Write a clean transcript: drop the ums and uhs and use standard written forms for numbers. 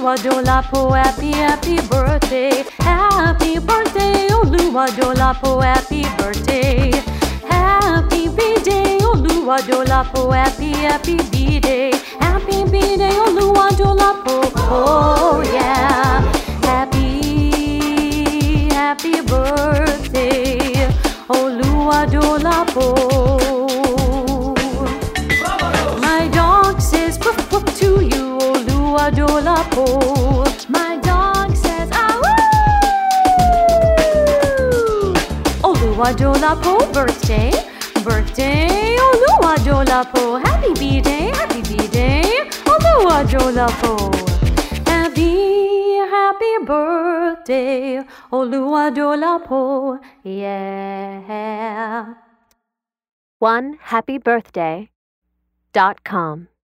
Oluwadolapo, happy, happy birthday. Happy birthday, Oluwadolapo, happy birthday. Happy B-Day, Oluwadolapo, happy, happy B-Day. Happy B-Day, Oluwadolapo, oh yeah. Happy, happy birthday, Oluwadolapo. My dog says woof woof to you, Oluwadolapo. My dog says awoo. Oluwadolapo, birthday, birthday, Oluwadolapo. Happy B-Day, happy B-Day, Oluwadolapo. Happy, happy birthday, Oluwadolapo, yeah. OneHappyBirthday.com